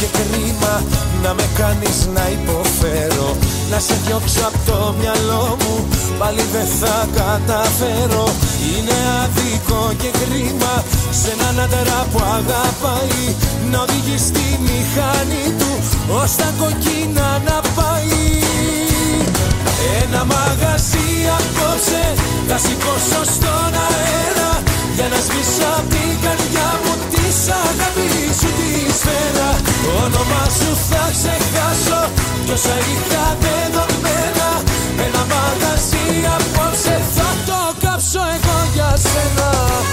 και κρίμα να με κάνεις να υποφέρω. Να σε διώξω απ' το μυαλό μου, πάλι δεν θα καταφέρω. Είναι αδικό και κρίμα σε έναν άντρα που αγαπάει να οδηγεί στη μηχανή του ως τα κοκκίνα να πάει. Ένα μαγαζί απόψε θα σηκώσω στον αέρα για να σβήσω απ' την καρδιά μου της αγάπης σου τη σφαίρα. Το όνομά σου θα ξεχάσω κι όσα είχα δεδομένα. Ένα μαγαζί απόψε θα το κάψω εγώ για σένα.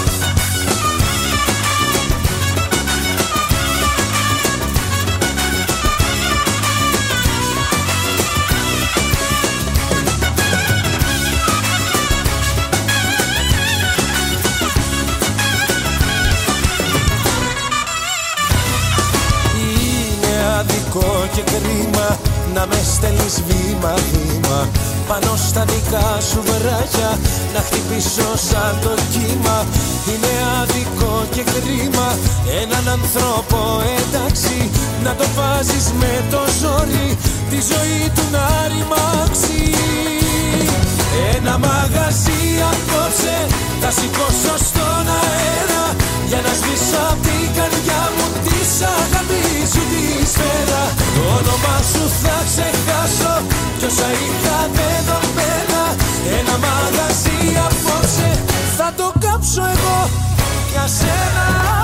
Και κρίμα να με στέλνεις βήμα-βήμα πάνω στα δικά σου βράχια να χτυπήσω σαν το κύμα. Είναι αδικό και κρίμα έναν άνθρωπο εντάξει να το βάζεις με το ζόρι τη ζωή του να ρημάξει. Ένα μαγαζί απόψε θα σηκώσω στον αέρα για να σβήσω απ' την καρδιά μου της αγάπης σου τη σφαίρα. Το όνομά σου θα ξεχάσω κι όσα είχα δεδομένα. Ένα μαγαζί απόψε θα το κάψω εγώ για σένα.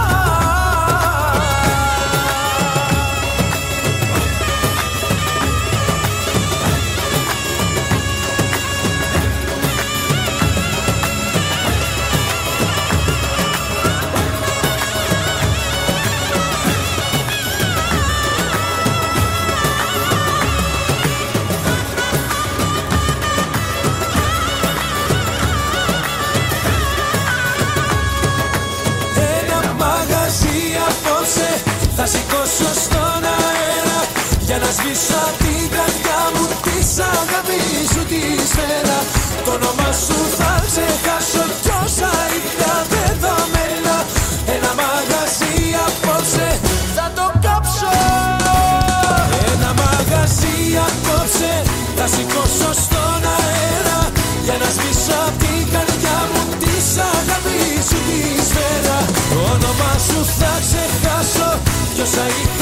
Θα σηκώσω στον αέρα για να σβήσω απ' την καρδιά μου της αγάπης σου τη σφαίρα. Το όνομά σου θα ξεχάσω κι όσα είχα δεδομένα. Ένα μαγαζί απόψε θα το κάψω. Ένα μαγαζί απόψε θα σηκώσω στον αέρα για να σβήσω απ' την καρδιά μου της αγάπης σου τη σφαίρα. Το όνομά σου θα ξεχάσω κι όσα είχα